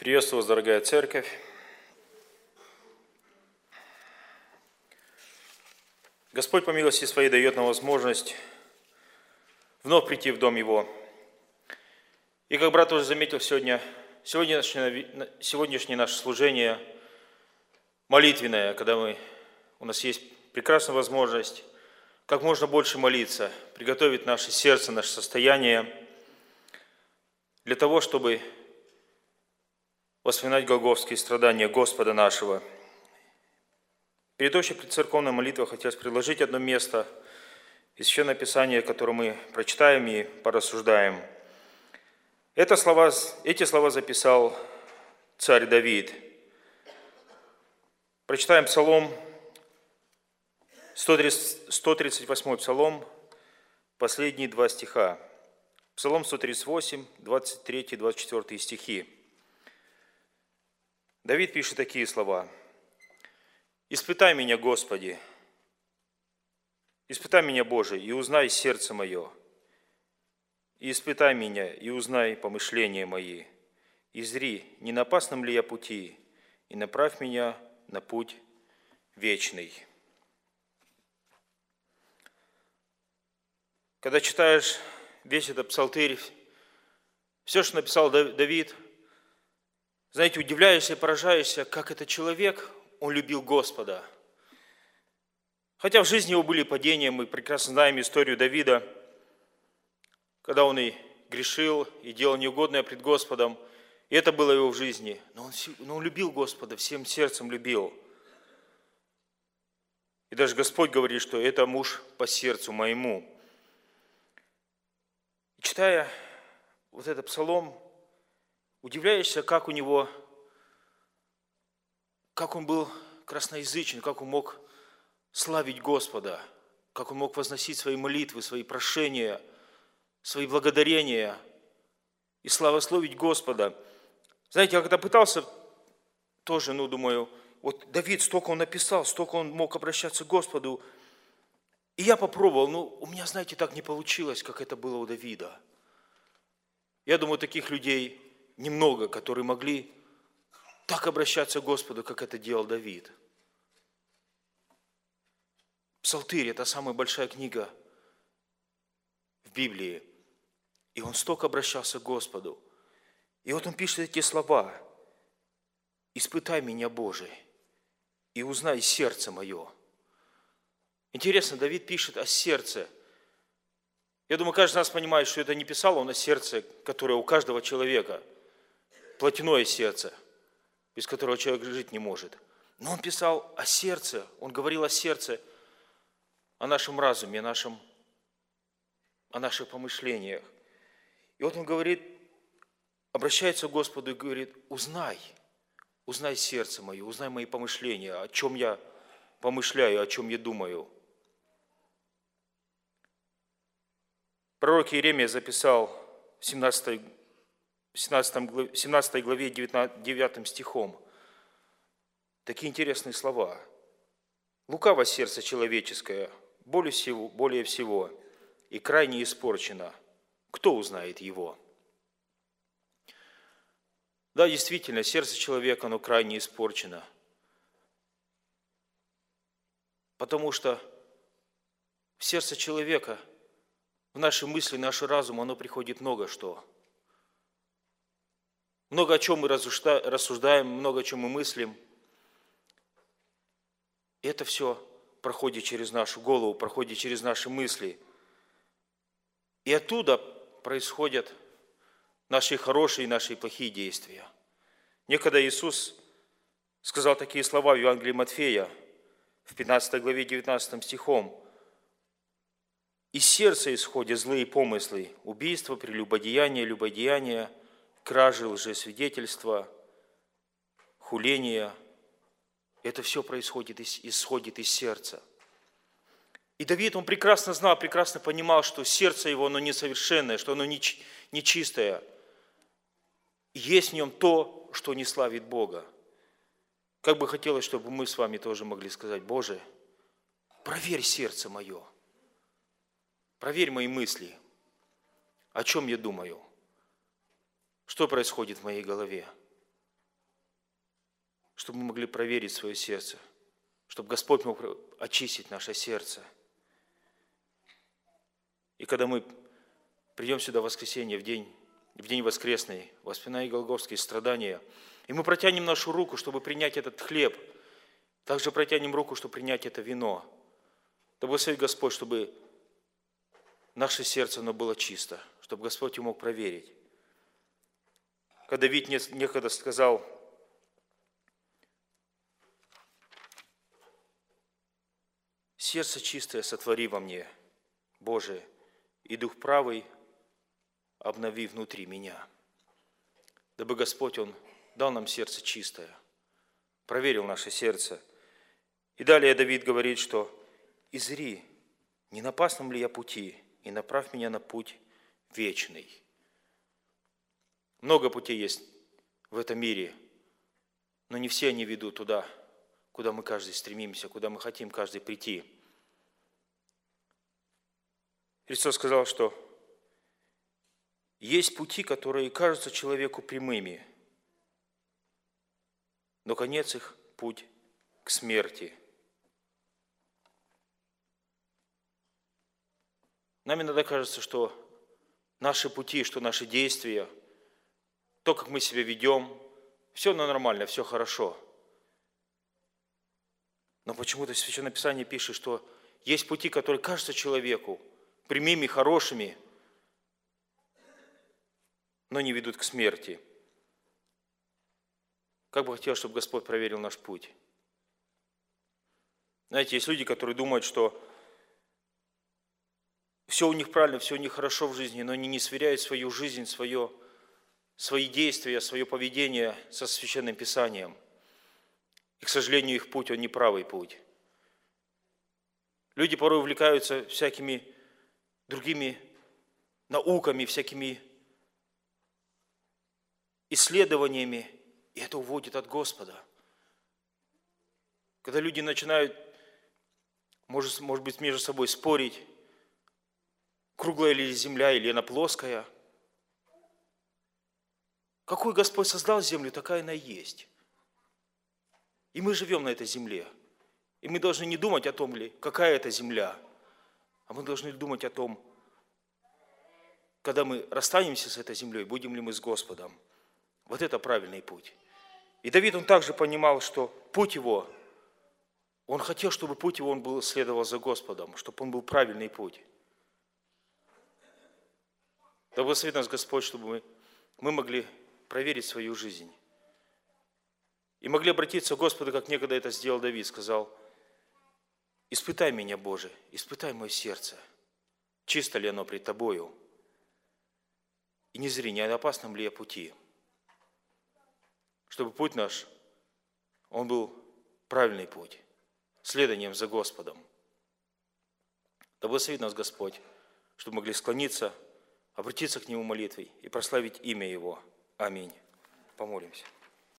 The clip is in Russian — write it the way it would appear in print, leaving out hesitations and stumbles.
Приветствую вас, дорогая церковь. Господь по милости своей дает нам возможность вновь прийти в дом Его. И как брат уже заметил сегодняшнее наше служение молитвенное, когда у нас есть прекрасная возможность как можно больше молиться, приготовить наше сердце, наше состояние для того, чтобы воспоминать голгофские страдания Господа нашего. Перед общей предцерковной молитвой хотелось предложить одно место из Священного Писания, которое мы прочитаем и порассуждаем. Эти слова записал царь Давид. Прочитаем Псалом, 138 Псалом, последние два стиха. Псалом 138, 23, 24 стихи. Давид пишет такие слова. «Испытай меня, Господи, испытай меня, Боже, и узнай сердце мое, и испытай меня, и узнай помышления мои, и зри, не на опасном ли я пути, и направь меня на путь вечный». Когда читаешь весь этот псалтырь, все, что написал Давид, знаете, удивляешься и поражаешься, как этот человек, он любил Господа. Хотя в жизни его были падения, мы прекрасно знаем историю Давида, когда он и грешил, и делал неугодное пред Господом, и это было его в жизни. Но он любил Господа, всем сердцем любил. И даже Господь говорит, что это муж по сердцу моему. И читая вот этот псалом, удивляешься, как он был красноязычен, как он мог славить Господа, как он мог возносить свои молитвы, свои прошения, свои благодарения и славословить Господа. Знаете, я когда пытался тоже, думаю, вот Давид столько он написал, столько он мог обращаться к Господу, и я попробовал, у меня, знаете, так не получилось, как это было у Давида. Я думаю, таких людей немного, которые могли так обращаться к Господу, как это делал Давид. Псалтырь – это самая большая книга в Библии. И он столько обращался к Господу. И вот он пишет эти слова. «Испытай меня, Боже, и узнай сердце мое». Интересно, Давид пишет о сердце. Я думаю, каждый из нас понимает, что это не писал он о сердце, которое у каждого человека. Плотяное сердце, без которого человек жить не может. Но он писал о сердце, он говорил о сердце, о нашем разуме, о наших помышлениях. И вот он говорит, обращается к Господу и говорит, узнай сердце мое, узнай мои помышления, о чем я помышляю, о чем я думаю. Пророк Иеремия записал в 17 главе 9 стихом такие интересные слова. «Лукаво сердце человеческое, более всего, и крайне испорчено. Кто узнает его?» Да, действительно, сердце человека, оно крайне испорчено. Потому что в сердце человека, в наши мысли, в наш разум, оно приходит много что. Много о чем мы рассуждаем, много о чем мы мыслим. И это все проходит через нашу голову, проходит через наши мысли. И оттуда происходят наши хорошие и наши плохие действия. Некогда Иисус сказал такие слова в Евангелии Матфея, в 15 главе 19 стихом. «Из сердца исходят злые помыслы, убийства, прелюбодеяния, любодеяния, кражи, лжесвидетельства, хуления». Это все исходит из сердца. И Давид, он прекрасно знал, прекрасно понимал, что сердце его, оно несовершенное, что оно нечистое. Есть в нем то, что не славит Бога. Как бы хотелось, чтобы мы с вами тоже могли сказать, Боже, проверь сердце мое, проверь мои мысли, о чем я думаю, что происходит в моей голове. чтобы мы могли проверить свое сердце, чтобы Господь мог очистить наше сердце. И когда мы придем сюда в воскресенье, в день воскресный, воспоминания голгофские страдания, и мы протянем нашу руку, чтобы принять этот хлеб, также протянем руку, чтобы принять это вино. Да благословит Господь, чтобы наше сердце оно было чисто, чтобы Господь его мог проверить. Когда Давид некогда сказал: «Сердце чистое сотвори во мне, Боже, и дух правый обнови внутри меня». Дабы Господь, Он дал нам сердце чистое, проверил наше сердце. И далее Давид говорит, что «Изри, не на опасном ли я пути, и направь меня на путь вечный». Много путей есть в этом мире, но не все они ведут туда, куда мы каждый стремимся, куда мы хотим каждый прийти. Христос сказал, что есть пути, которые кажутся человеку прямыми, но конец их – путь к смерти. Нам иногда кажется, что наши пути, что наши действия, то, как мы себя ведем, все нормально, все хорошо. Но почему-то Священное Писание пишет, что есть пути, которые кажутся человеку прямыми, хорошими, но не ведут к смерти. Как бы хотел, чтобы Господь проверил наш путь. Знаете, есть люди, которые думают, что все у них правильно, все у них хорошо в жизни, но они не сверяют свою жизнь, свои действия, свое поведение со Священным Писанием. И, к сожалению, их путь, он неправый путь. Люди порой увлекаются всякими другими науками, всякими исследованиями, и это уводит от Господа. Когда люди начинают, может быть, между собой спорить, круглая ли земля или она плоская. Какой Господь создал землю, такая она и есть. И мы живем на этой земле. И мы должны не думать о том, какая это земля, а мы должны думать о том, когда мы расстанемся с этой землей, будем ли мы с Господом. Вот это правильный путь. И Давид, он также понимал, что путь его, он хотел, чтобы путь его он следовал за Господом, чтобы он был правильный путь. Да благословит нас Господь, чтобы мы могли проверить свою жизнь. И могли обратиться к Господу, как некогда это сделал Давид, сказал: «Испытай меня, Боже, испытай мое сердце, чисто ли оно пред Тобою, и не зри, не на опасном ли я пути». Чтобы путь наш, он был правильный путь, следованием за Господом. Да благословит нас Господь, чтобы могли склониться, обратиться к Нему молитвой и прославить имя Его. Аминь. Помолимся.